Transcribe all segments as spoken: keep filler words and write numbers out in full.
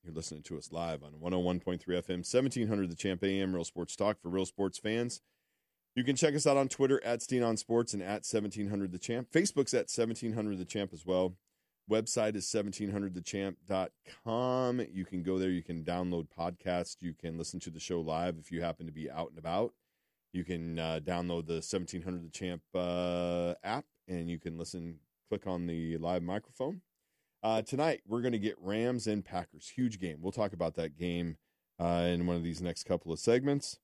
You're listening to us live on one oh one point three F M, seventeen hundred The Champ A M, Real Sports Talk for real sports fans. You can check us out on Twitter at Steen on Sports and at seventeen hundred The Champ. Facebook's at seventeen hundred The Champ as well. Website is seventeen hundred the champ dot com. You can go there. You can download podcasts. You can listen to the show live if you happen to be out and about. You can uh, download the seventeen hundred The Champ uh, app, and you can listen, click on the live microphone. Uh, tonight, we're going to get Rams and Packers. Huge game. We'll talk about that game uh, in one of these next couple of segments.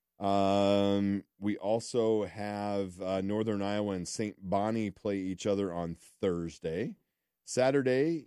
Um, we also have uh, Northern Iowa and Saint Bonnie play each other on Thursday. Saturday,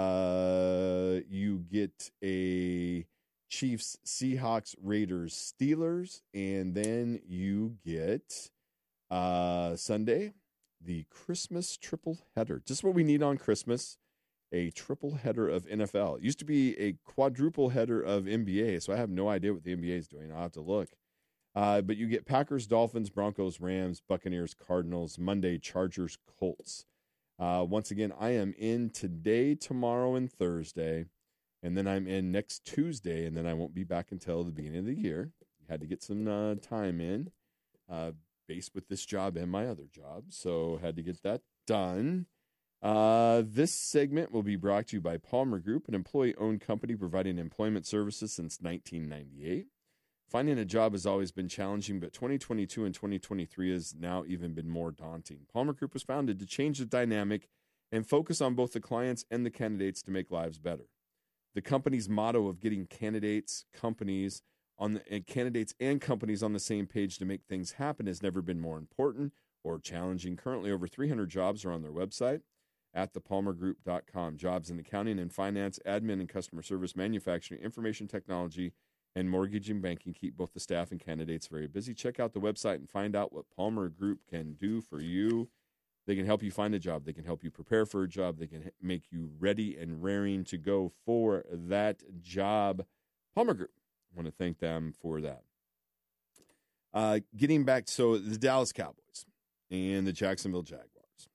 uh, you get a Chiefs, Seahawks, Raiders, Steelers, and then you get uh, Sunday, the Christmas triple header. Just what we need on Christmas, a triple header of N F L. It used to be a quadruple header of N B A, so I have no idea what the N B A is doing. I'll have to look. Uh, but you get Packers, Dolphins, Broncos, Rams, Buccaneers, Cardinals, Monday, Chargers, Colts. Uh, once again, I am in today, tomorrow, and Thursday, and then I'm in next Tuesday, and then I won't be back until the beginning of the year. Had to get some uh, time in, uh, based with this job and my other job, so had to get that done. Uh, this segment will be brought to you by Palmer Group, an employee-owned company providing employment services since nineteen ninety-eight. Finding a job has always been challenging, but twenty twenty-two and twenty twenty-three has now even been more daunting. Palmer Group was founded to change the dynamic and focus on both the clients and the candidates to make lives better. The company's motto of getting candidates, companies, on the, and candidates and companies on the same page to make things happen has never been more important or challenging. Currently, over three hundred jobs are on their website at the palmer group dot com. Jobs in accounting and finance, admin and customer service, manufacturing, information technology, and mortgage and banking keep both the staff and candidates very busy. Check out the website and find out what Palmer Group can do for you. They can help you find a job. They can help you prepare for a job. They can make you ready and raring to go for that job. Palmer Group, I want to thank them for that. Uh, getting back, so the Dallas Cowboys and the Jacksonville Jaguars.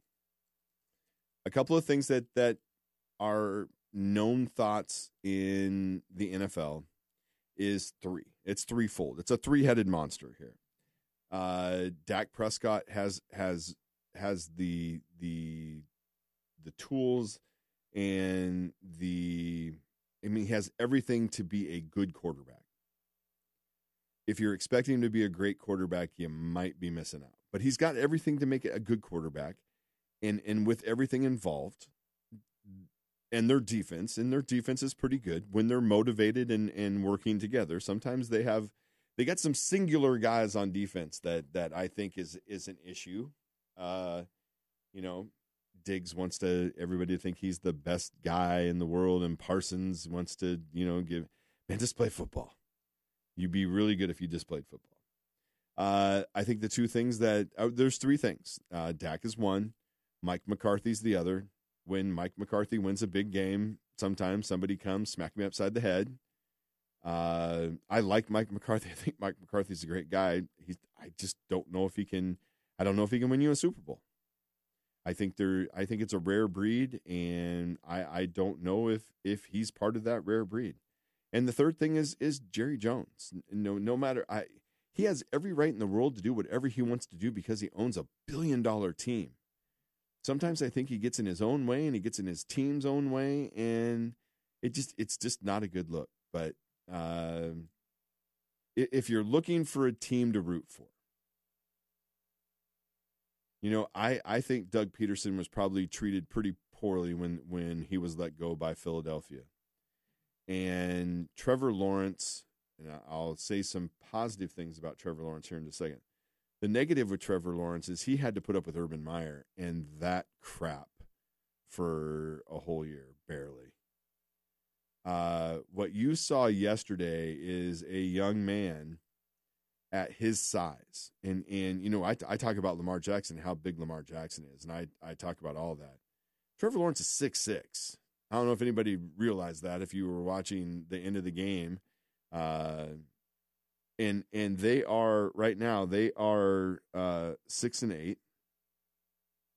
A couple of things that, that are known thoughts in the N F L is three. It's threefold. It's a three-headed monster here. Uh, Dak Prescott has has has the the the tools and the I mean he has everything to be a good quarterback. If you're expecting him to be a great quarterback, you might be missing out. But he's got everything to make it a good quarterback, and and with everything involved. And their defense, and their defense is pretty good when they're motivated and, and working together. Sometimes they have, they got some singular guys on defense that that I think is is an issue. Uh, you know, Diggs wants to everybody to think he's the best guy in the world, and Parsons wants to, you know, give man just play football. You'd be really good if you just played football. Uh, I think the two things that uh, there's three things. Uh, Dak is one, Mike McCarthy's the other. When Mike McCarthy wins a big game, sometimes somebody comes, smack me upside the head. Uh, I like Mike McCarthy. I think Mike McCarthy's a great guy. He's, I just don't know if he can. I don't know if he can win you a Super Bowl. I think there. I think it's a rare breed, and I, I don't know if if he's part of that rare breed. And the third thing is is Jerry Jones. No, no matter I, he has every right in the world to do whatever he wants to do because he owns a billion dollar team. Sometimes I think he gets in his own way and he gets in his team's own way, and it just it's just not a good look. But uh, if you're looking for a team to root for, you know, I, I think Doug Peterson was probably treated pretty poorly when, when he was let go by Philadelphia. And Trevor Lawrence, and I'll say some positive things about Trevor Lawrence here in a second. The negative with Trevor Lawrence is he had to put up with Urban Meyer and that crap for a whole year, barely. Uh, what you saw yesterday is a young man at his size. And, and you know, I, I talk about Lamar Jackson, how big Lamar Jackson is, and I, I talk about all that. Trevor Lawrence is six six. I don't know if anybody realized that if you were watching the end of the game. Uh And and they are right now they are uh, six and eight.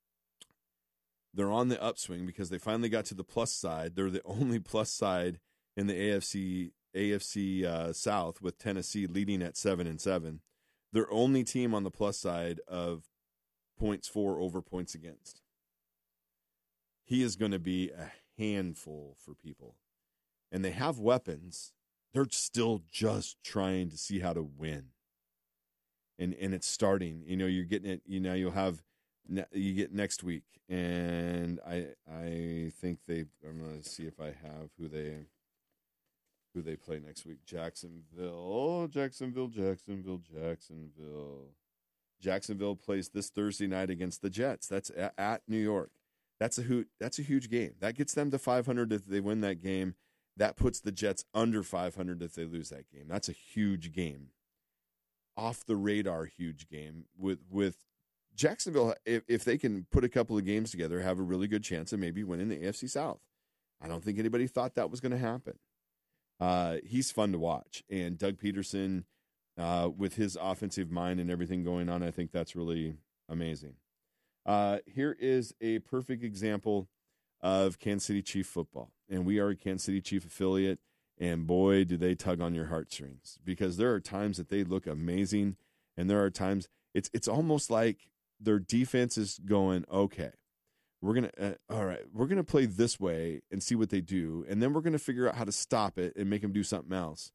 They're on the upswing because they finally got to the plus side. They're the only plus side in the A F C A F C uh, South with Tennessee leading at seven and seven. Their only team on the plus side of points for over points against. He is going to be a handful for people. And they have weapons. They're still just trying to see how to win. And and it's starting. You know, you're getting it, you know, you'll have you get next week. And I I think they I'm going to see if I have who they who they play next week. Jacksonville, Jacksonville, Jacksonville, Jacksonville. Jacksonville plays this Thursday night against the Jets. That's at, at New York. That's a hoot. That's a huge game. That gets them to five hundred if they win that game. That puts the Jets under five hundred if they lose that game. That's a huge game. Off the radar, huge game with with Jacksonville. If, if they can put a couple of games together, have a really good chance of maybe winning the A F C South. I don't think anybody thought that was going to happen. Uh, he's fun to watch, and Doug Peterson, uh, with his offensive mind and everything going on, I think that's really amazing. Uh, here is a perfect example of Kansas City Chief football, and we are a Kansas City Chief affiliate, and boy, do they tug on your heartstrings, because there are times that they look amazing, and there are times it's it's almost like their defense is going, okay, we're gonna uh, all right, we're gonna play this way and see what they do, and then we're gonna figure out how to stop it and make them do something else.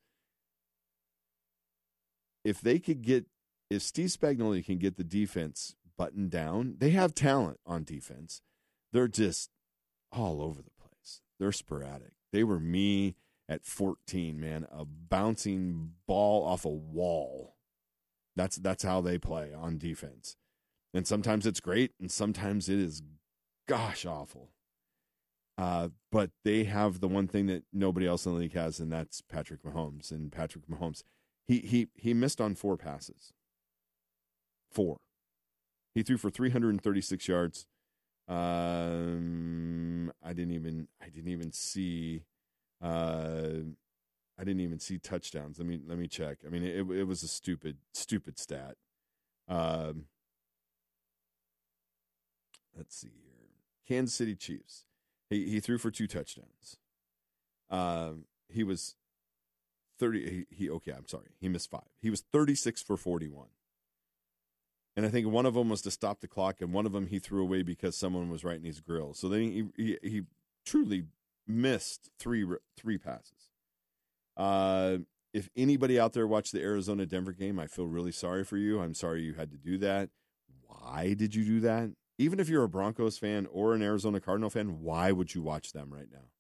If they could get, if Steve Spagnuolo can get the defense buttoned down, they have talent on defense. They're just all over the place. They're sporadic. They were me at fourteen, man, a bouncing ball off a wall. That's that's how they play on defense. And sometimes it's great, and sometimes it is gosh awful. Uh, but they have the one thing that nobody else in the league has, and that's Patrick Mahomes. And Patrick Mahomes, he he he missed on four passes. Four. He threw for three hundred thirty-six yards. Um, I didn't even I didn't even see uh, I didn't even see touchdowns. Let me let me check. I mean, it it was a stupid stupid stat. Um, let's see here. Kansas City Chiefs. He he threw for two touchdowns. Um, he was thirty. He, he okay. I'm sorry. He missed five. He was thirty-six for forty-one. And I think one of them was to stop the clock, and one of them he threw away because someone was right in his grill. So then he he, he truly missed three three passes. Uh, if anybody out there watched the Arizona-Denver game, I feel really sorry for you. I'm sorry you had to do that. Why did you do that? Even if you're a Broncos fan or an Arizona Cardinal fan, why would you watch them right now?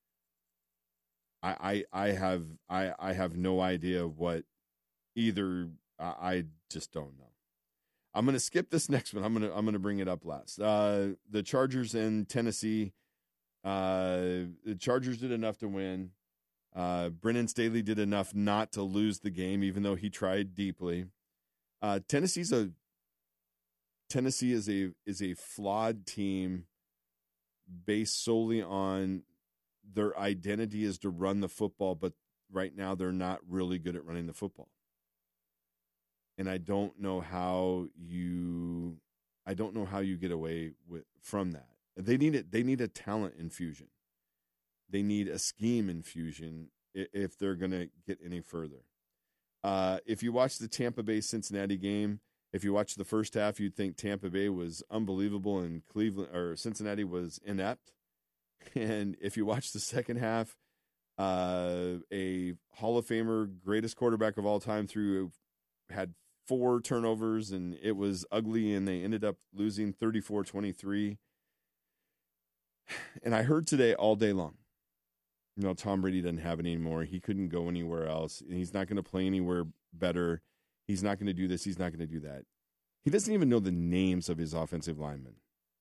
I I, I have I, I have no idea what either. I, I just don't know. I'm going to skip this next one. I'm going to I'm going to bring it up last. Uh, the Chargers in Tennessee. Uh, the Chargers did enough to win. Uh, Brennan Staley did enough not to lose the game, even though he tried deeply. Uh, Tennessee's a Tennessee is a is a flawed team based solely on their identity is to run the football, but right now they're not really good at running the football. And I don't know how you, I don't know how you get away with from that. They need it. They need a talent infusion. They need a scheme infusion if they're going to get any further. Uh, if you watch the Tampa Bay Cincinnati game, if you watch the first half, you'd think Tampa Bay was unbelievable and Cleveland or Cincinnati was inept. And if you watch the second half, uh, a Hall of Famer, greatest quarterback of all time, threw had four turnovers, and it was ugly, and they ended up losing thirty-four twenty-three. And I heard today all day long, you know, Tom Brady doesn't have it anymore. He couldn't go anywhere else, and he's not going to play anywhere better. He's not going to do this. He's not going to do that. He doesn't even know the names of his offensive linemen.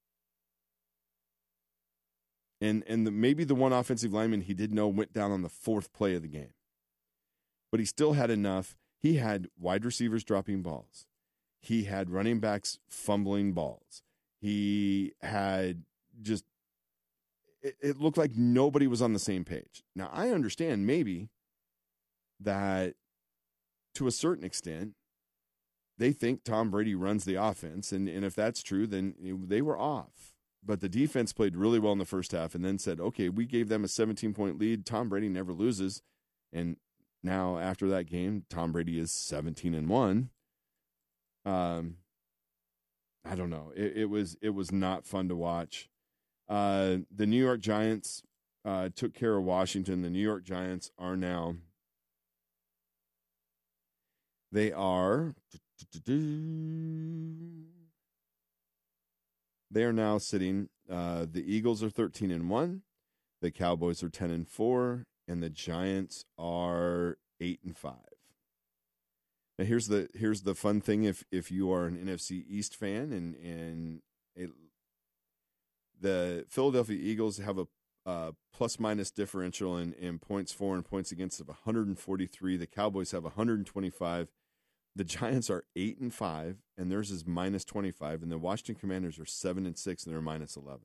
And and the, maybe the one offensive lineman he did know went down on the fourth play of the game. But he still had enough. He had wide receivers dropping balls. He had running backs fumbling balls. He had just, it, it looked like nobody was on the same page. Now, I understand maybe that to a certain extent, they think Tom Brady runs the offense. And, and if that's true, then they were off. but the defense played really well in the first half and then said, okay, we gave them a seventeen-point lead. Tom Brady never loses. And now after that game, Tom Brady is seventeen and one. Um, I don't know. It, it was it was not fun to watch. Uh, the New York Giants uh, took care of Washington. The New York Giants are now they are they are now sitting. Uh, the Eagles are thirteen and one. The Cowboys are ten and four, and the Giants are eight and five. Now here's the here's the fun thing. If if you are an N F C East fan and and it, the Philadelphia Eagles have a uh, plus minus differential in, in points for and points against of one hundred forty-three. The Cowboys have one hundred twenty-five. The Giants are eight and five, and theirs is minus twenty-five, and the Washington Commanders are seven and six, and they're minus eleven.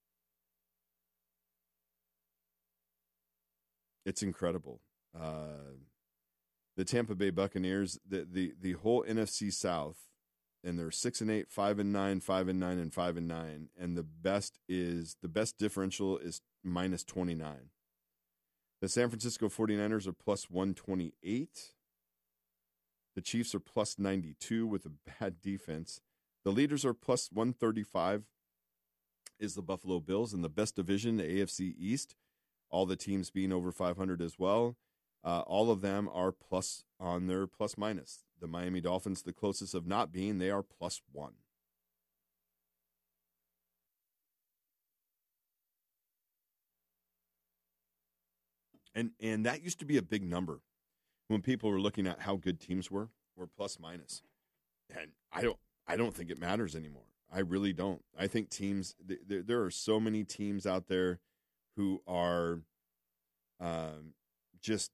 It's incredible. Uh, the Tampa Bay Buccaneers, the, the the whole N F C South, and they're six and eight, five and nine, five and nine, and five and nine, and the best is the best differential is minus twenty-nine. The San Francisco forty-niners are plus one twenty-eight. The Chiefs are plus ninety-two with a bad defense. The leaders are plus one thirty-five is the Buffalo Bills. In the best division, the A F C East, all the teams being over five hundred as well. Uh, all of them are plus on their plus minus. The Miami Dolphins, the closest of not being, they are plus one. And and that used to be a big number when people were looking at how good teams were, were plus minus. And I don't I don't think it matters anymore. I really don't. I think teams, there, there are so many teams out there who are um, just,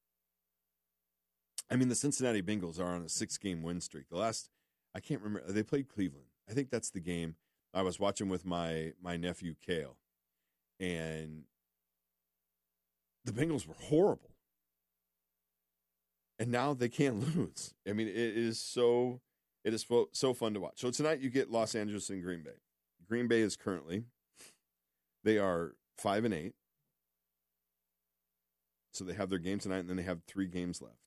I mean, the Cincinnati Bengals are on a six-game win streak. The last, I can't remember, they played Cleveland. I think that's the game I was watching with my my nephew, Kale. And the Bengals were horrible. And now they can't lose. I mean, it is so it is so fun to watch. So tonight you get Los Angeles and Green Bay. Green Bay is currently, they are five and eight. So they have their game tonight, and then they have three games left.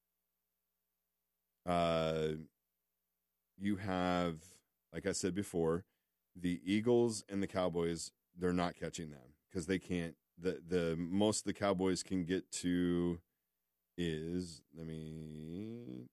Uh, you have, like I said before, the Eagles and the Cowboys, they're not catching them because they can't. The, the most the Cowboys can get to is, let me,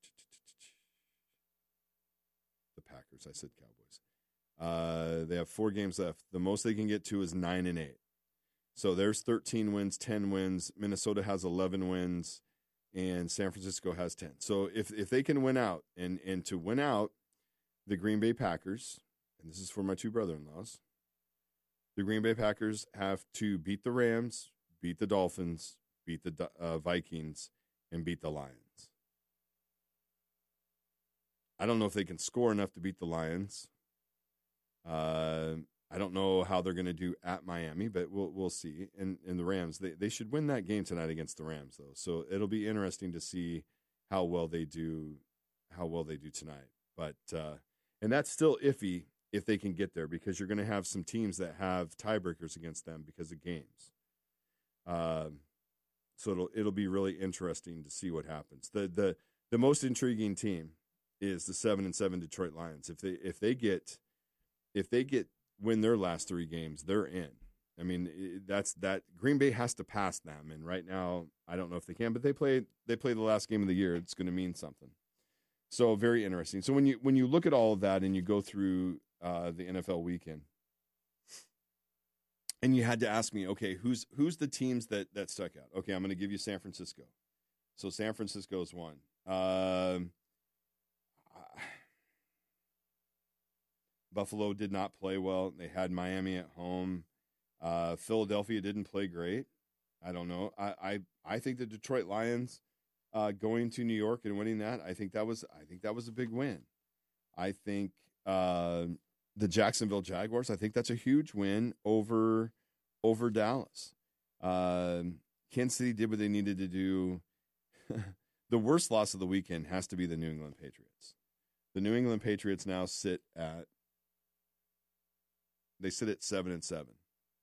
the Packers. I said Cowboys. Uh, they have four games left. The most they can get to is nine and eight. So there's thirteen wins, ten wins. Minnesota has eleven wins, and San Francisco has ten. So if if they can win out, and and to win out, the Green Bay Packers, and this is for my two brother-in-laws, the Green Bay Packers have to beat the Rams, beat the Dolphins, beat the uh, Vikings, and beat the Lions. I don't know if they can score enough to beat the Lions. Uh, I don't know how they're going to do at Miami, but we'll we'll see. And and the Rams, they they should win that game tonight against the Rams, though. So it'll be interesting to see how well they do, how well they do tonight. But uh, and that's still iffy if they can get there, because you're going to have some teams that have tiebreakers against them because of games. Um, so it'll it'll be really interesting to see what happens. The the the most intriguing team is the seven and seven Detroit Lions. If they if they get if they get win their last three games, they're in. I mean, that's that Green Bay has to pass them, and right now I don't know if they can, but they play they play the last game of the year. It's going to mean something. So very interesting. So when you when you look at all of that and you go through uh, the N F L weekend, and you had to ask me, okay, who's who's the teams that that stuck out? Okay, I'm going to give you San Francisco. So San Francisco's one. Um, Buffalo did not play well. They had Miami at home. Uh, Philadelphia didn't play great. I don't know. I I, I think the Detroit Lions uh, going to New York and winning that, I think that was I think that was a big win. I think uh, the Jacksonville Jaguars, I think that's a huge win over over Dallas. Uh, Kansas City did what they needed to do. The worst loss of the weekend has to be the New England Patriots. The New England Patriots now sit at They sit at seven and seven.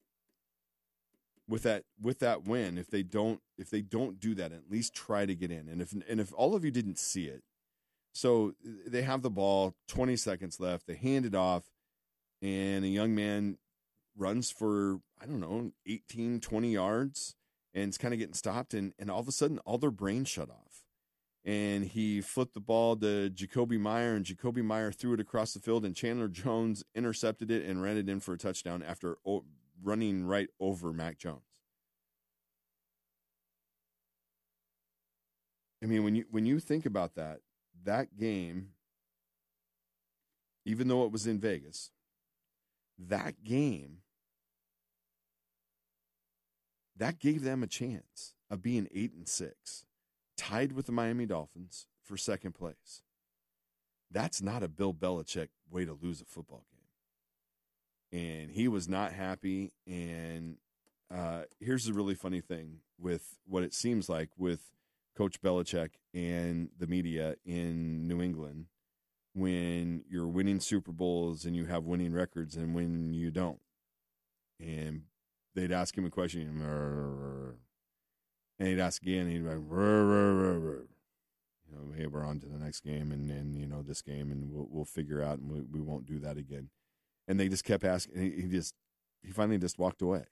With that with that win, if they don't if they don't do that, at least try to get in. And if and if all of you didn't see it, so they have the ball, twenty seconds left. They hand it off, and a young man runs for, I don't know, eighteen, twenty yards, and it's kind of getting stopped. And, and all of a sudden, all their brains shut off. And he flipped the ball to Jacoby Meyer, and Jacoby Meyer threw it across the field, and Chandler Jones intercepted it and ran it in for a touchdown after o- running right over Mac Jones. I mean, when you when you think about that, that game, even though it was in Vegas, that game, that gave them a chance of being eight and six, tied with the Miami Dolphins for second place. That's not a Bill Belichick way to lose a football game. And he was not happy. And uh, here's the really funny thing with what it seems like with Coach Belichick and the media in New England when you're winning Super Bowls and you have winning records and when you don't. And they'd ask him a question, and he'd ask again, and he'd be like, rrr, rrr, rrr. You know, hey, we're on to the next game, and, and you know, this game, and we'll we'll figure out, and we, we won't do that again. And they just kept asking, and he, he just, he finally just walked away.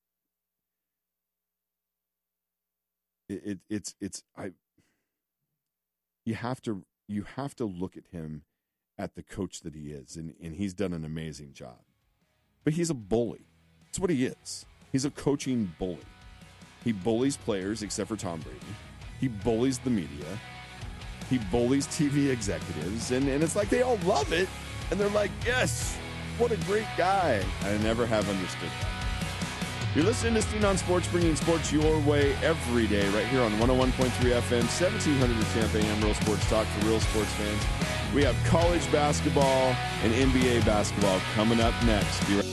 It, it it's it's I. You have to you have to look at him at the coach that he is, and, and he's done an amazing job. But he's a bully. That's what he is. He's a coaching bully. He bullies players, except for Tom Brady. He bullies the media. He bullies T V executives, and, and it's like they all love it, and they're like, yes, what a great guy. I never have understood that. You're listening to Steen on Sports, bringing sports your way every day, right here on one oh one point three F M, seventeen hundred The Champ A M, Real Sports Talk for real sports fans. We have college basketball and N B A basketball coming up next. Be right-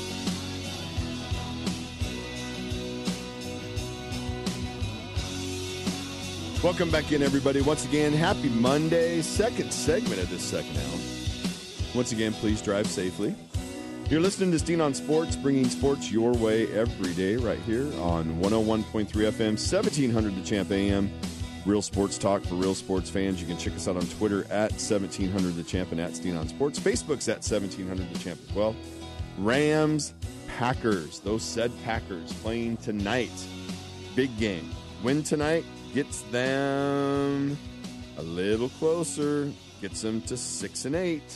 Welcome back in, everybody. Once again, happy Monday, second segment of this second hour. Once again, please drive safely. You're listening to Steen on Sports, bringing sports your way every day right here on one oh one point three F M, seventeen hundred The Champ A M. Real sports talk for real sports fans. You can check us out on Twitter at seventeen hundred The Champ and at Steen on Sports. Facebook's at seventeen hundred The Champ as well. Rams, Packers. Those said Packers playing tonight. Big game. Win tonight gets them a little closer. Gets them to six and eight.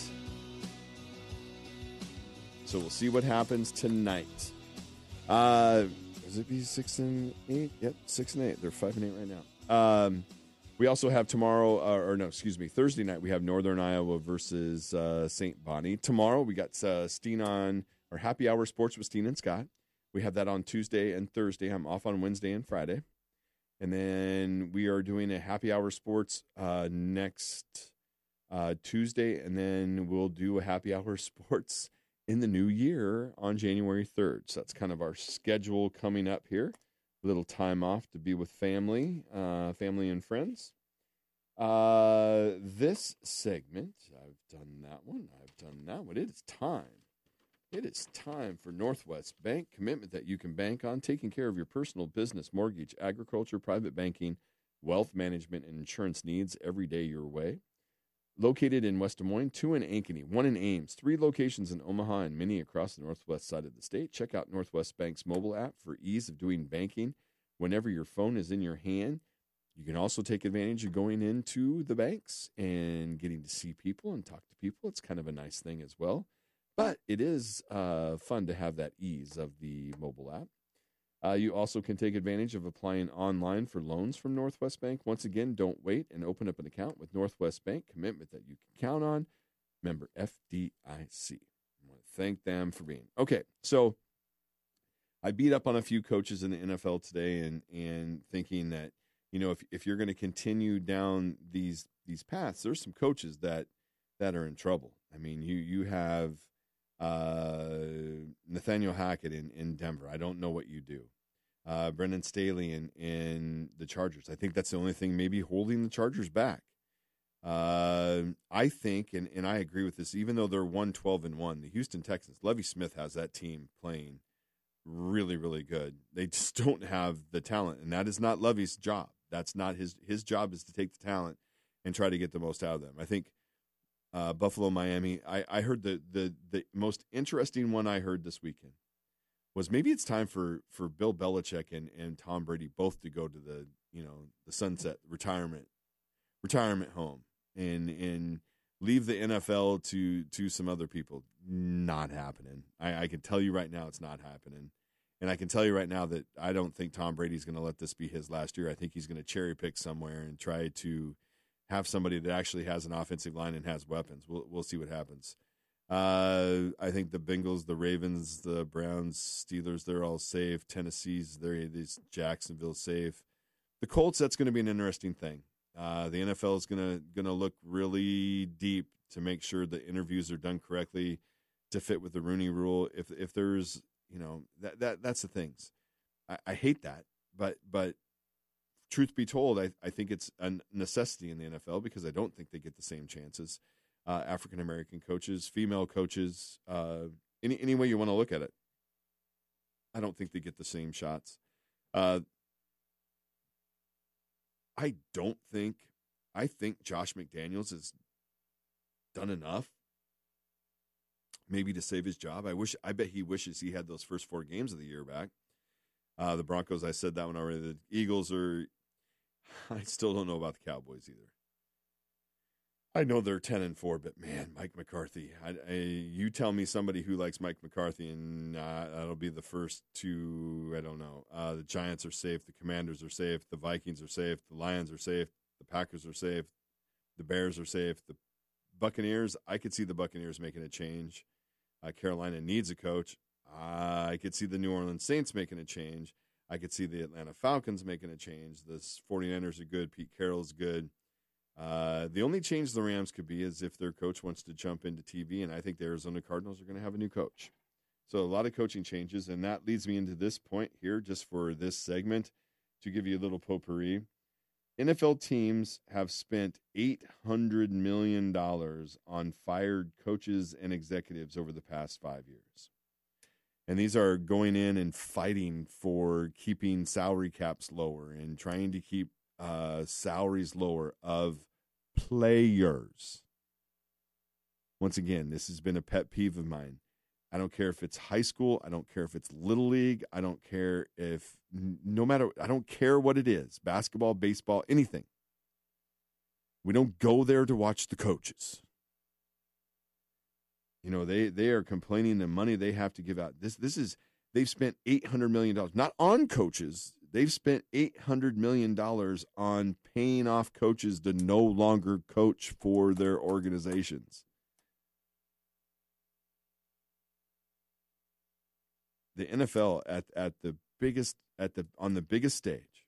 So we'll see what happens tonight. Uh, does it be six and eight? Yep, six and eight. They're five and eight right now. Um, we also have tomorrow, uh, or no, excuse me, Thursday night. We have Northern Iowa versus uh, Saint Bonnie. Tomorrow we got uh, Steen on or Happy Hour Sports with Steen and Scott. We have that on Tuesday and Thursday. I'm off on Wednesday and Friday, and then we are doing a Happy Hour Sports uh, next uh, Tuesday, and then we'll do a Happy Hour Sports in the new year on January third. So that's kind of our schedule coming up here. A little time off to be with family, uh, family and friends. Uh, this segment, I've done that one. I've done that one. It is time. It is time for Northwest Bank, commitment that you can bank on, taking care of your personal, business, mortgage, agriculture, private banking, wealth management, and insurance needs every day your way. Located in West Des Moines, two in Ankeny, one in Ames, three locations in Omaha, and many across the northwest side of the state. Check out Northwest Bank's mobile app for ease of doing banking whenever your phone is in your hand. You can also take advantage of going into the banks and getting to see people and talk to people. It's kind of a nice thing as well. But it is uh, fun to have that ease of the mobile app. Uh, you also can take advantage of applying online for loans from Northwest Bank. Once again, don't wait and open up an account with Northwest Bank, commitment that you can count on. Member F D I C. I want to thank them for being. Okay, so I beat up on a few coaches in the N F L today and and thinking that, you know, if if you're going to continue down these these paths, there's some coaches that that are in trouble. I mean, you you have Uh, Nathaniel Hackett in, in Denver. I don't know what you do. Uh, Brendan Staley in, in the Chargers. I think that's the only thing maybe holding the Chargers back. Uh, I think, and, and I agree with this, even though they're one twelve and one, the Houston Texans, Lovie Smith has that team playing really, really good. They just don't have the talent, and that is not Lovie's job. That's not his his job is to take the talent and try to get the most out of them. I think uh, Buffalo, Miami, I, I heard the, the the most interesting one I heard this weekend was maybe it's time for, for Bill Belichick and, and Tom Brady both to go to the, you know, the sunset retirement retirement home and and leave the N F L to to some other people. Not happening. I, I can tell you right now it's not happening. And I can tell you right now that I don't think Tom Brady's going to let this be his last year. I think he's going to cherry pick somewhere and try to have somebody that actually has an offensive line and has weapons. We'll we'll see what happens. Uh, I think the Bengals, the Ravens, the Browns, Steelers, they're all safe. Tennessee's, they're these Jacksonville safe. The Colts, that's going to be an interesting thing. Uh, the N F L is going to going to look really deep to make sure the interviews are done correctly to fit with the Rooney Rule. If if there's, you know, that that that's the things. I, I hate that, but but truth be told, I, I think it's a necessity in the N F L because I don't think they get the same chances. Uh, African American coaches, female coaches, uh, any any way you want to look at it, I don't think they get the same shots. Uh, I don't think. I think Josh McDaniels has done enough, maybe to save his job. I wish. I bet he wishes he had those first four games of the year back. Uh, the Broncos, I said that one already. The Eagles are. I still don't know about the Cowboys either. I know they're ten and four, but man, Mike McCarthy. I, I, you tell me somebody who likes Mike McCarthy, and uh, that'll be the first two. I don't know. Uh, the Giants are safe. The Commanders are safe. The Vikings are safe. The Lions are safe. The Packers are safe. The Bears are safe. The Buccaneers. I could see the Buccaneers making a change. Uh, Carolina needs a coach. Uh, I could see the New Orleans Saints making a change. I could see the Atlanta Falcons making a change. The 49ers are good. Pete Carroll's good. Uh, the only change the Rams could be is if their coach wants to jump into T V, and I think the Arizona Cardinals are going to have a new coach. So a lot of coaching changes, and that leads me into this point here just for this segment to give you a little potpourri. N F L teams have spent eight hundred million dollars on fired coaches and executives over the past five years. And these are going in and fighting for keeping salary caps lower and trying to keep Uh, salaries lower of players. Once again, this has been a pet peeve of mine. I don't care if it's high school. I don't care if it's little league. I don't care if, no matter, I don't care what it is, basketball, baseball, anything. We don't go there to watch the coaches. You know, they, they are complaining the money they have to give out. This, this is, they've spent eight hundred million dollars, not on coaches. They've spent eight hundred million dollars on paying off coaches to no longer coach for their organizations. The N F L at, at the biggest at the on the biggest stage.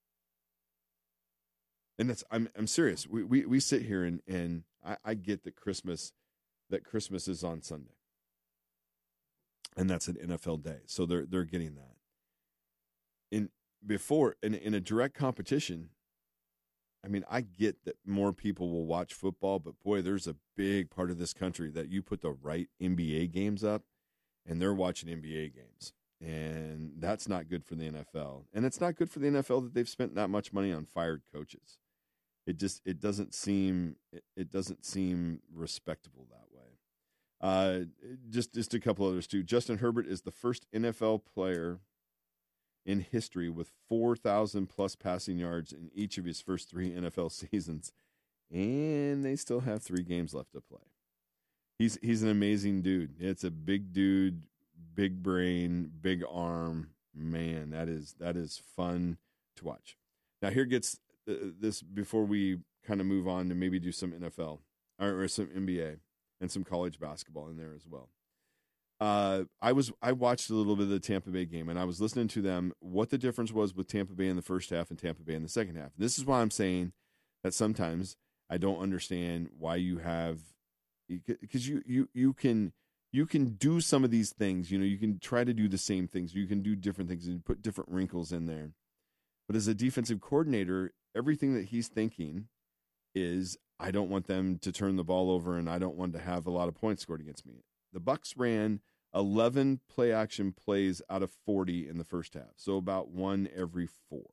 And that's I'm I'm serious. We we, we sit here and, and I, I get that Christmas that Christmas is on Sunday. And that's an N F L day. So they're they're getting that. In Before, in, in a direct competition, I mean, I get that more people will watch football, but boy, there's a big part of this country that you put the right N B A games up, and they're watching N B A games. And that's not good for the N F L. And it's not good for the N F L that they've spent that much money on fired coaches. It just, it doesn't seem, it, it doesn't seem respectable that way. Uh, just, just a couple others too. Justin Herbert is the first N F L player in history with four thousand plus passing yards in each of his first three N F L seasons. And they still have three games left to play. He's he's an amazing dude. It's a big dude, big brain, big arm. Man, that is that is fun to watch. Now here gets uh, this before we kind of move on to maybe do some N F L or, or some N B A and some college basketball in there as well. Uh, I was I watched a little bit of the Tampa Bay game, and I was listening to them, what the difference was with Tampa Bay in the first half and Tampa Bay in the second half. And this is why I'm saying that sometimes I don't understand why you have – because you, you, you, can, you can do some of these things. You know, you can try to do the same things. You can do different things and put different wrinkles in there. But as a defensive coordinator, everything that he's thinking is I don't want them to turn the ball over, and I don't want to have a lot of points scored against me. The Bucs ran eleven play action plays out of forty in the first half, so about one every four.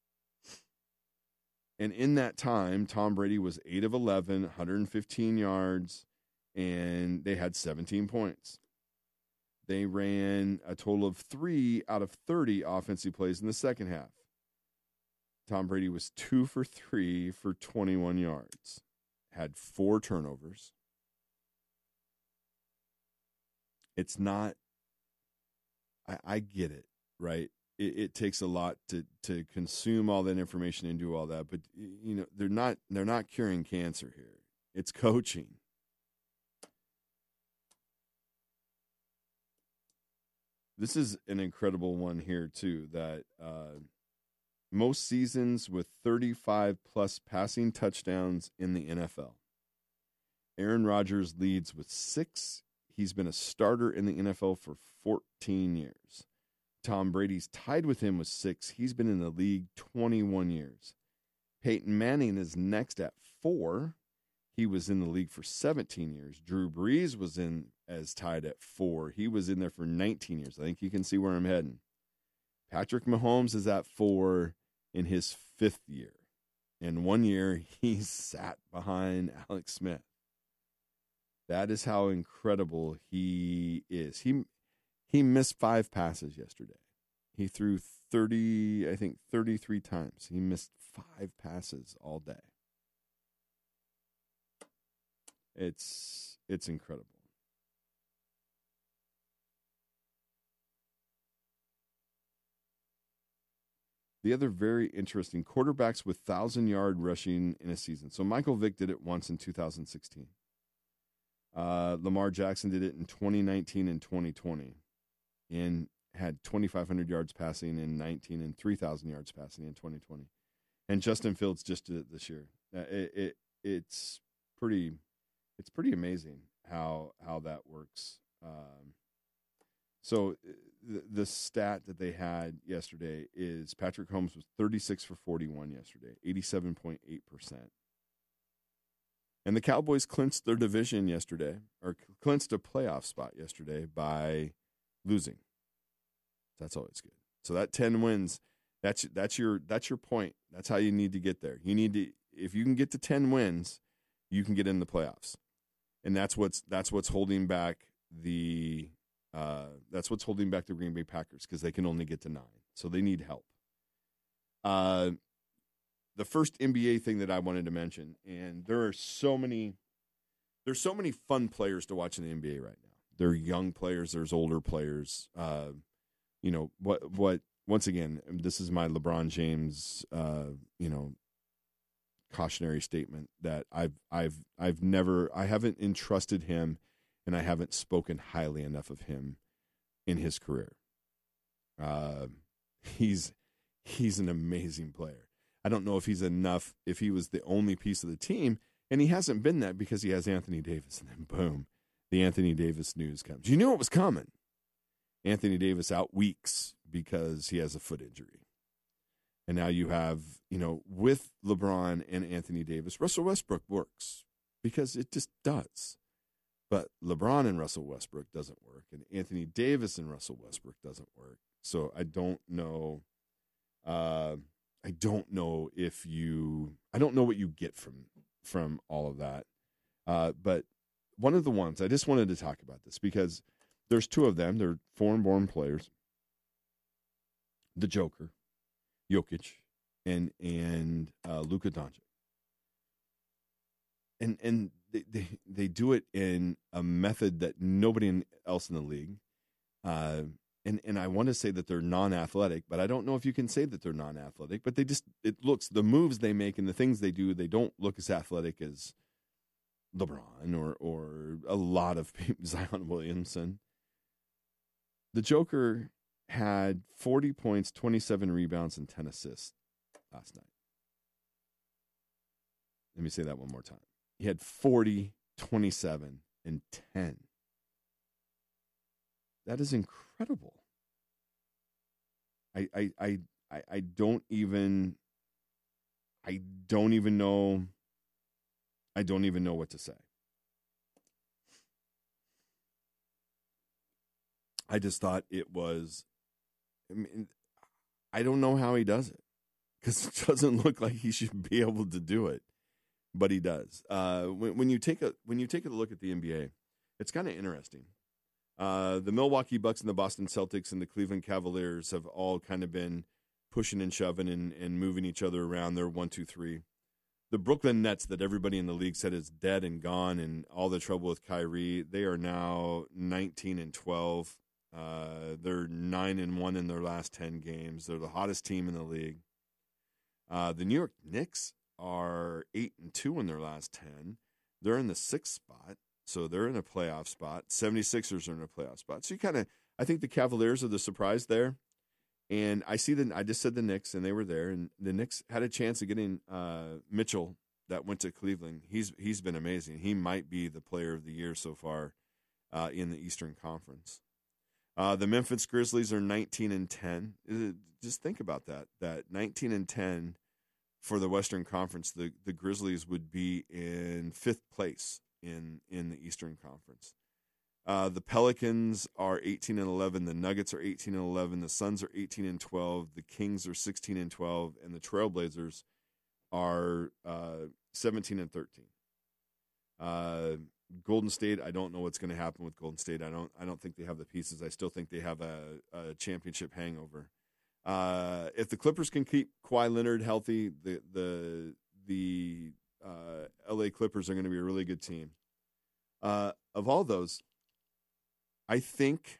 And in that time, Tom Brady was eight of eleven, one hundred fifteen yards, and they had seventeen points. They ran a total of three out of thirty offensive plays in the second half. Tom Brady was two for three for twenty-one yards, had four turnovers. It's not, I, I get it, right? It, it takes a lot to to consume all that information and do all that, but you know they're not they're not curing cancer here. It's coaching. This is an incredible one here too. That uh, most seasons with thirty-five plus passing touchdowns in the N F L. Aaron Rodgers leads with six. He's been a starter in the N F L for fourteen years. Tom Brady's tied with him with six. He's been in the league twenty-one years. Peyton Manning is next at four. He was in the league for seventeen years. Drew Brees was in as tied at four. He was in there for nineteen years. I think you can see where I'm heading. Patrick Mahomes is at four in his fifth year. And one year, he sat behind Alex Smith. That is how incredible he is. He he missed five passes yesterday. He threw thirty, I think thirty-three times. He missed five passes all day. It's it's incredible. The other very interesting, quarterbacks with one thousand yard rushing in a season. So Michael Vick did it once in two thousand sixteen. Uh, Lamar Jackson did it in twenty nineteen and twenty twenty, and had twenty-five hundred yards passing in nineteen and three thousand yards passing in twenty twenty. And Justin Fields just did it this year. Uh, it, it it's pretty it's pretty amazing how how that works. Um, so the, the stat that they had yesterday is Patrick Mahomes was thirty-six for forty-one yesterday, eighty-seven point eight percent. And the Cowboys clinched their division yesterday, or clinched a playoff spot yesterday by losing. That's always good. So that ten wins, that's that's your that's your point. That's how you need to get there. You need to, if you can get to ten wins, you can get in the playoffs, and that's what's that's what's holding back the uh, that's what's holding back the Green Bay Packers, because they can only get to nine, so they need help. Uh. The first N B A thing that I wanted to mention, and there are so many, there's so many fun players to watch in the N B A right now. There are young players, there's older players. Uh, you know what? What? Once again, this is my LeBron James, uh, you know, cautionary statement that I've, I've, I've never, I haven't entrusted him, and I haven't spoken highly enough of him in his career. Uh, he's, he's an amazing player. I don't know if he's enough, if he was the only piece of the team, and he hasn't been that because he has Anthony Davis, and then boom, the Anthony Davis news comes. You knew it was coming. Anthony Davis out weeks because he has a foot injury. And now you have, you know, with LeBron and Anthony Davis, Russell Westbrook works because it just does. But LeBron and Russell Westbrook doesn't work, and Anthony Davis and Russell Westbrook doesn't work. So I don't know. Uh, I don't know if you, I don't know what you get from, from all of that. Uh, but one of the ones, I just wanted to talk about this because there's two of them. They're foreign-born players. The Joker, Jokic, and, and uh, Luka Doncic. And, and they, they, they do it in a method that nobody else in the league, uh, And and I want to say that they're non-athletic, but I don't know if you can say that they're non-athletic. But they just, it looks, the moves they make and the things they do, they don't look as athletic as LeBron or or a lot of people, Zion Williamson. The Joker had forty points, twenty-seven rebounds, and ten assists last night. Let me say that one more time. He had forty, twenty-seven, and ten. That is incredible. I, I I I I don't even I don't even know I don't even know what to say. I just thought it was, I mean, I don't know how he does it because it doesn't look like he should be able to do it, but he does. Uh, when, when you take a when you take a look at the N B A, it's kind of interesting. Uh, the Milwaukee Bucks and the Boston Celtics and the Cleveland Cavaliers have all kind of been pushing and shoving and, and moving each other around. They're one, two, three. The Brooklyn Nets that everybody in the league said is dead and gone and all the trouble with Kyrie, they are now nineteen and twelve. Uh, they're nine and one in their last ten games. They're the hottest team in the league. Uh, the New York Knicks are eight and two in their last ten. They're in the sixth spot, so they're in a playoff spot. seventy-sixers are in a playoff spot. So you kind of, I think the Cavaliers are the surprise there. And I see the, I just said the Knicks, and they were there, and the Knicks had a chance of getting uh, Mitchell that went to Cleveland. He's he's been amazing. He might be the player of the year so far uh, in the Eastern Conference. Uh, the Memphis Grizzlies are nineteen and ten. Just think about that. That nineteen and ten for the Western Conference. The the Grizzlies would be in fifth place in in the Eastern Conference. Uh, the Pelicans are eighteen and eleven. The Nuggets are eighteen and eleven. The Suns are eighteen and twelve. The Kings are sixteen and twelve, and the Trailblazers are uh, seventeen and thirteen. Uh, Golden State, I don't know what's going to happen with Golden State. I don't. I don't think they have the pieces. I still think they have a, a championship hangover. Uh, if the Clippers can keep Kawhi Leonard healthy, the the the uh, L A Clippers are going to be a really good team. Uh, of all those, I think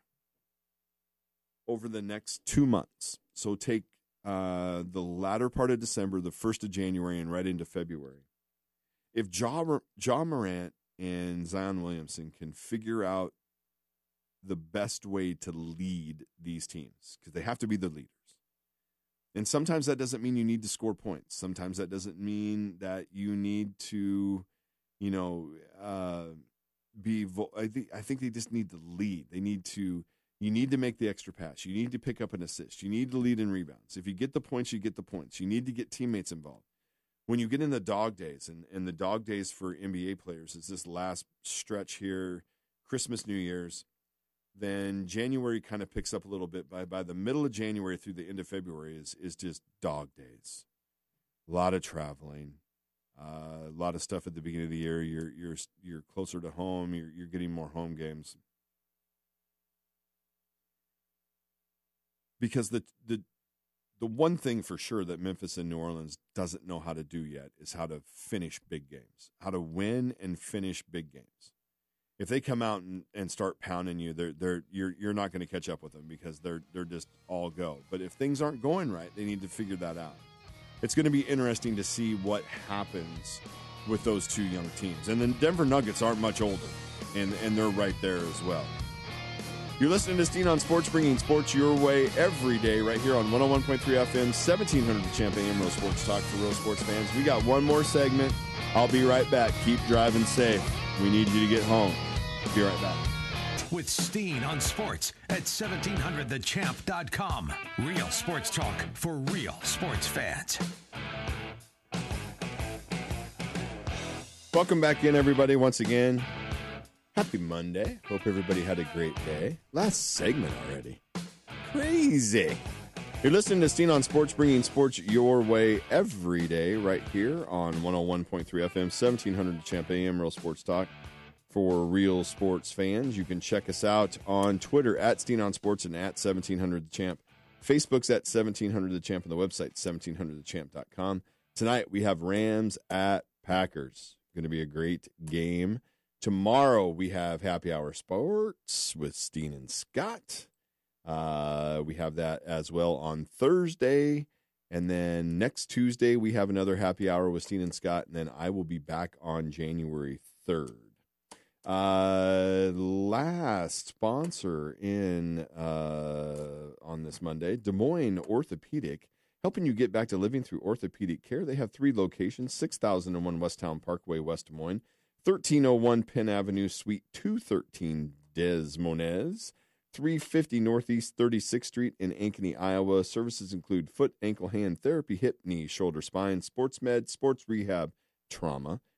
over the next two months, so take uh, the latter part of December, the first of January, and right into February. If Ja, Ja Morant and Zion Williamson can figure out the best way to lead these teams, because they have to be the leaders. And sometimes that doesn't mean you need to score points. Sometimes that doesn't mean that you need to, you know, uh, be. Vo- I think I think they just need to lead. They need to. You need to make the extra pass. You need to pick up an assist. You need to lead in rebounds. If you get the points, you get the points. You need to get teammates involved. When you get in the dog days, and, and the dog days for N B A players is this last stretch here, Christmas, New Year's, then January kind of picks up a little bit. By by the middle of January through the end of February is is just dog days. A lot of traveling, uh, a lot of stuff at the beginning of the year. You're you're you're closer to home. You're you're getting more home games because the the. The one thing for sure that Memphis and New Orleans doesn't know how to do yet is how to finish big games, how to win and finish big games. If they come out and, and start pounding you, they're they're you're you're not going to catch up with them because they're they're just all go. But if things aren't going right, they need to figure that out. It's going to be interesting to see what happens with those two young teams. And then Denver Nuggets aren't much older, and and they're right there as well. You're listening to Steen on Sports, bringing sports your way every day right here on one oh one point three F M, seventeen hundred The Champ A M, Real Sports Talk for real sports fans. We got one more segment. I'll be right back. Keep driving safe. We need you to get home. Be right back. With Steen on Sports at seventeen hundred the champ dot com. Real sports talk for real sports fans. Welcome back in, everybody, once again. Happy Monday. Hope everybody had a great day. Last segment already. Crazy. You're listening to Steen on Sports, bringing sports your way every day right here on one oh one point three F M, seventeen hundred The Champ A M, Real Sports Talk for real sports fans. You can check us out on Twitter at Steen on Sports and at seventeen hundred The Champ. Facebook's at seventeen hundred The Champ and the website seventeen hundred the champ dot com. Tonight we have Rams at Packers. Going to be a great game. Tomorrow we have Happy Hour Sports with Steen and Scott. Uh, we have that as well on Thursday. And then next Tuesday we have another Happy Hour with Steen and Scott. And then I will be back on January third. Uh, last sponsor in uh, on this Monday, Des Moines Orthopedic, helping you get back to living through orthopedic care. They have three locations, six thousand one Westtown Parkway, West Des Moines, thirteen oh one Penn Avenue, Suite two thirteen, Des Moines, three fifty Northeast thirty-sixth Street in Ankeny, Iowa. Services include foot, ankle, hand therapy, hip, knee, shoulder, spine, sports med, sports rehab, trauma,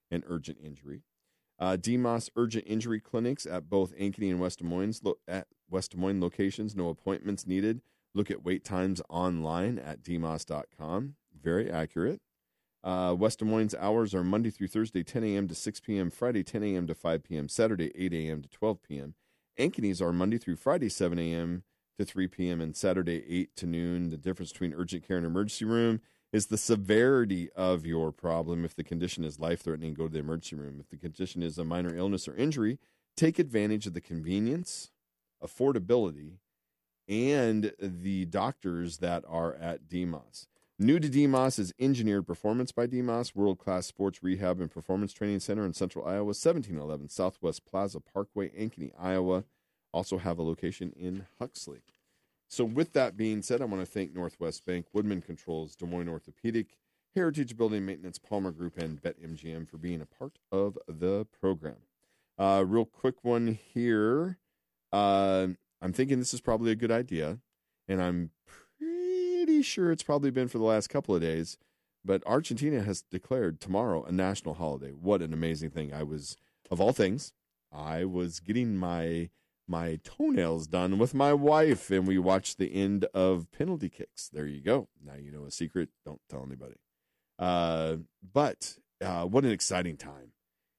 and urgent injury. Uh, D M O S urgent injury clinics at both Ankeny and West Des Moines lo- at West Des Moines locations. No appointments needed. Look at wait times online at d m o s dot com. Very accurate. Uh, West Des Moines hours are Monday through Thursday, ten a.m. to six p.m., Friday, ten a.m. to five p.m., Saturday, eight a.m. to twelve p.m. Ankeny's are Monday through Friday, seven a.m. to three p.m., and Saturday, eight to noon. The difference between urgent care and emergency room is the severity of your problem. If the condition is life-threatening, go to the emergency room. If the condition is a minor illness or injury, take advantage of the convenience, affordability, and the doctors that are at D M O S. New to D M O S is Engineered Performance by D M O S, world-class sports rehab and performance training center in central Iowa, seventeen eleven Southwest Plaza Parkway, Ankeny, Iowa. Also have a location in Huxley. So with that being said, I want to thank Northwest Bank, Woodman Controls, Des Moines Orthopedic, Heritage Building Maintenance, Palmer Group, and BetMGM for being a part of the program. Uh, real quick one here. Uh, I'm thinking this is probably a good idea, and I'm pretty sure it's probably been for the last couple of days, but Argentina has declared tomorrow a national holiday. What an amazing thing. I was, of all things, I was getting my my toenails done with my wife, and we watched the end of penalty kicks. There you go. Now you know a secret. Don't tell anybody. Uh, but uh, what an exciting time.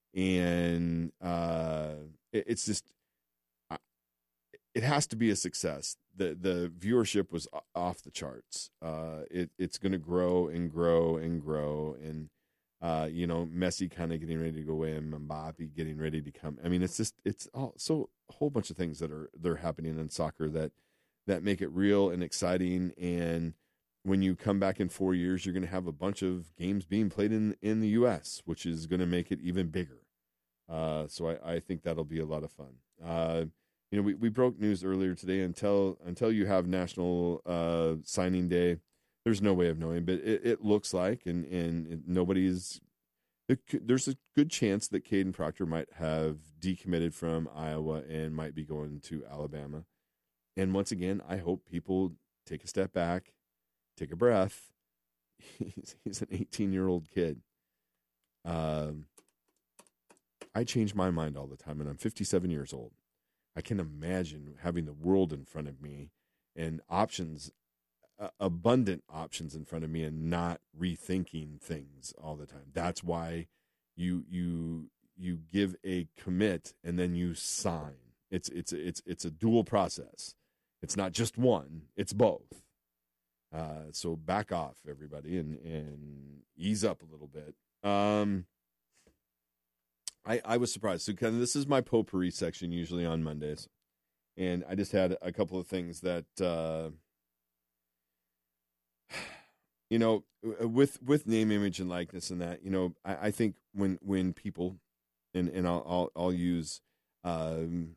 And uh, it, it's just, uh, it has to be a success. The the viewership was off the charts. Uh, it, it's going to grow and grow and grow. And, uh, you know, Messi kind of getting ready to go in, Mbappe getting ready to come. I mean, it's just, it's all, so a whole bunch of things that are, they're happening in soccer that, that make it real and exciting. And when you come back in four years, you're going to have a bunch of games being played in, in the U S, which is going to make it even bigger. Uh, so I, I think that'll be a lot of fun. Uh, you know, we, we broke news earlier today. Until until you have National uh, Signing Day, there's no way of knowing. But it, it looks like, and and it, nobody's. It, there's a good chance that Caden Proctor might have decommitted from Iowa and might be going to Alabama. And once again, I hope people take a step back, take a breath. He's, he's an eighteen-year-old kid. Um. I change my mind all the time, and I'm fifty-seven years old. I can imagine having the world in front of me and options, uh, abundant options in front of me, and not rethinking things all the time. That's why you you you give a commit and then you sign. It's it's it's it's a dual process. It's not just one; it's both. Uh, so back off, everybody, and and ease up a little bit. Um, I, I was surprised. So kind of this is my potpourri section usually on Mondays. And I just had a couple of things that, uh, you know, with with name, image, and likeness and that, you know, I, I think when when people, and, and I'll, I'll, I'll use um,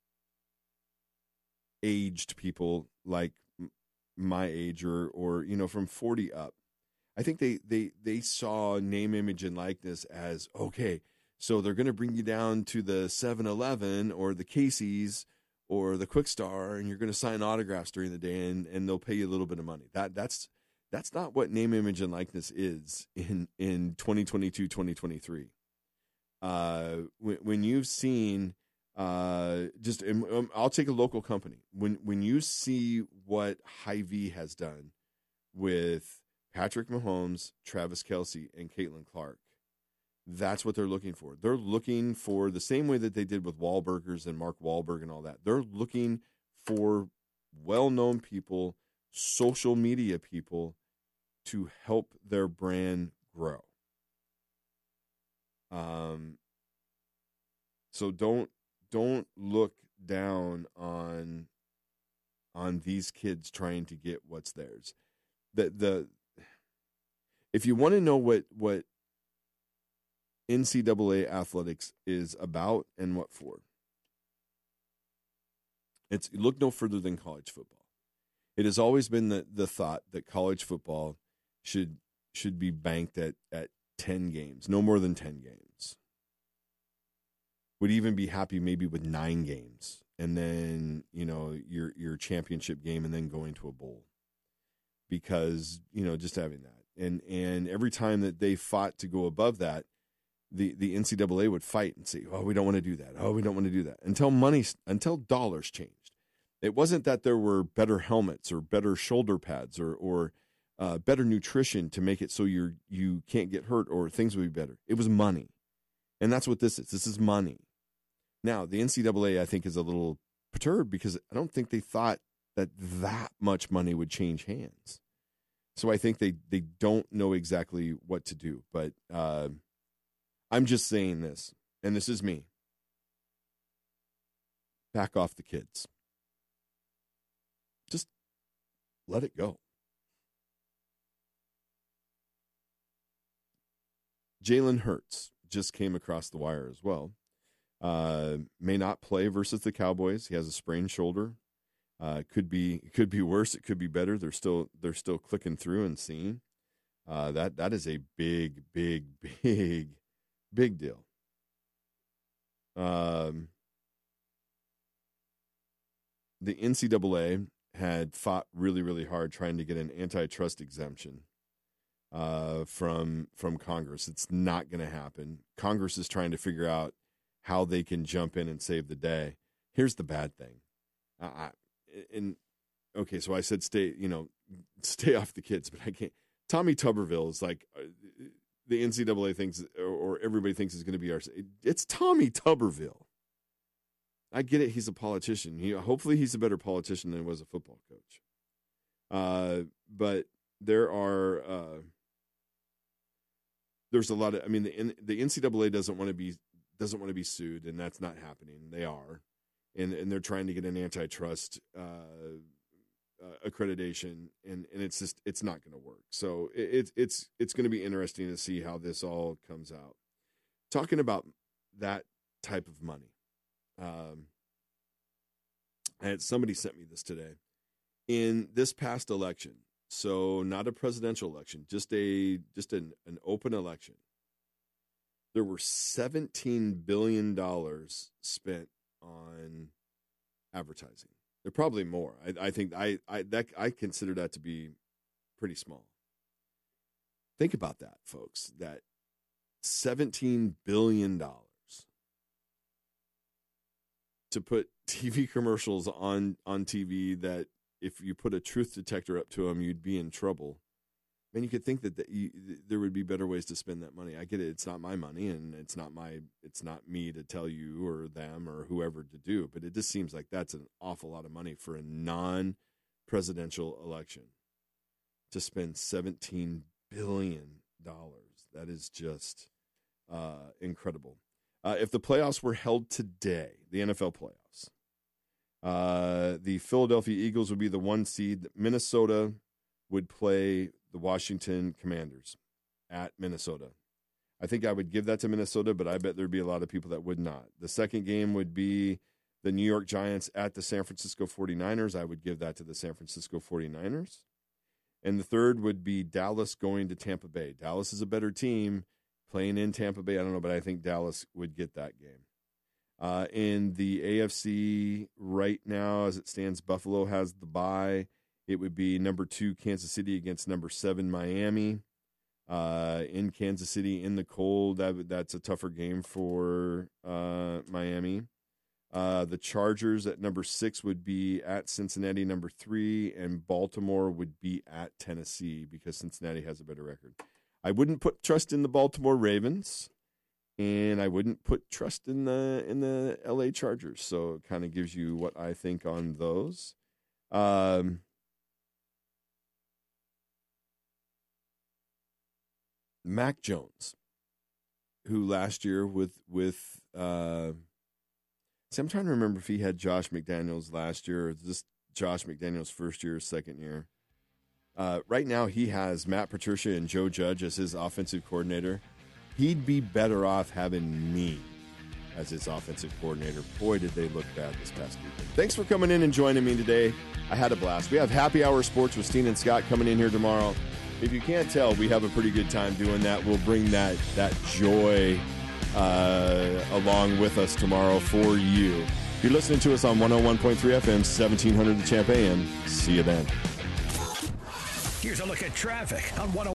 aged people like my age or, or, you know, from forty up, I think they, they, they saw name, image, and likeness as, okay, so they're going to bring you down to the seven eleven or the Casey's or the Quick Star, and you're going to sign autographs during the day, and, and they'll pay you a little bit of money. That that's that's not what name, image, and likeness is in in twenty twenty-two, twenty twenty-three. Uh, when, when you've seen, uh, just um, I'll take a local company. When when you see what Hy-Vee has done with Patrick Mahomes, Travis Kelce, and Caitlin Clark. That's what they're looking for. They're looking for the same way that they did with Wahlburgers and Mark Wahlberg and all that. They're looking for well-known people, social media people, to help their brand grow. Um. So don't don't look down on on these kids trying to get what's theirs. The the if you want to know what what N C double A athletics is about and what for, it's look no further than college football. It has always been the, the thought that college football should should be banked at, at ten games, no more than ten games. Would even be happy maybe with nine games, and then, you know, your your championship game, and then going to a bowl. Because, you know, just having that. And and every time that they fought to go above that, the, the N C double A would fight and say, oh, we don't want to do that. Oh, we don't want to do that. Until money, until dollars changed. It wasn't that there were better helmets or better shoulder pads or, or uh, better nutrition to make it so you're, you can't get hurt or things would be better. It was money. And that's what this is. This is money. Now, the N C double A, I think, is a little perturbed because I don't think they thought that that much money would change hands. So I think they, they don't know exactly what to do. But uh, I'm just saying this, and this is me. Back off the kids. Just let it go. Jalen Hurts just came across the wire as well. Uh, may not play versus the Cowboys. He has a sprained shoulder. Uh, could be could be worse. It could be better. They're still they're still clicking through and seeing. Uh, that that is a big big big big deal. Um, the N C double A had fought really really hard trying to get an antitrust exemption uh, from from Congress. It's not going to happen. Congress is trying to figure out how they can jump in and save the day. Here's the bad thing. I, and okay, so I said stay, you know, stay off the kids, but I can't. Tommy Tuberville is like uh, the N C double A thinks, or, or everybody thinks is going to be our. It's Tommy Tuberville. I get it. He's a politician. He hopefully he's a better politician than he was a football coach. Uh, but there are uh, there's a lot of. I mean, the the N C double A doesn't want to be. doesn't want to be sued, and that's not happening. They are, and and they're trying to get an antitrust uh, uh, accreditation, and, and it's just it's not going to work. So it, it's it's it's going to be interesting to see how this all comes out. Talking about that type of money, um, I had somebody sent me this today. In this past election, so not a presidential election, just a just an, an open election. There were seventeen billion dollars spent on advertising. There probably more. I, I think I I that I consider that to be pretty small. Think about that, folks. That seventeen billion dollars to put T V commercials on on T V that if you put a truth detector up to them, you'd be in trouble. And you could think that the, you, there would be better ways to spend that money. I get it; it's not my money, and it's not my, it's not me to tell you or them or whoever to do. But it just seems like that's an awful lot of money for a non-presidential election to spend seventeen billion dollars. That is just uh, incredible. Uh, if the playoffs were held today, the N F L playoffs, uh, the Philadelphia Eagles would be the one seed. Minnesota would play the Washington Commanders at Minnesota. I think I would give that to Minnesota, but I bet there'd be a lot of people that would not. The second game would be the New York Giants at the San Francisco forty-niners. I would give that to the San Francisco forty-niners. And the third would be Dallas going to Tampa Bay. Dallas is a better team playing in Tampa Bay. I don't know, but I think Dallas would get that game. Uh, in the A F C right now, as it stands, Buffalo has the bye. It would be number two, Kansas City against number seven, Miami. Uh, in Kansas City, in the cold, that that's a tougher game for uh, Miami. Uh, the Chargers at number six would be at Cincinnati, number three, and Baltimore would be at Tennessee because Cincinnati has a better record. I wouldn't put trust in the Baltimore Ravens, and I wouldn't put trust in the in the L A Chargers. So it kind of gives you what I think on those. Um, Mac Jones, who last year with with uh, see, I'm trying to remember if he had Josh McDaniels last year or this Josh McDaniels first year or second year. Uh, right now, he has Matt Patricia and Joe Judge as his offensive coordinator. He'd be better off having me as his offensive coordinator. Boy, did they look bad this past weekend. Thanks for coming in and joining me today. I had a blast. We have Happy Hour Sports with Steen and Scott coming in here tomorrow. If you can't tell, we have a pretty good time doing that. We'll bring that that joy uh, along with us tomorrow for you. If you're listening to us on one oh one point three F M, seventeen hundred The Champ A M, see you then. Here's a look at traffic on one oh one.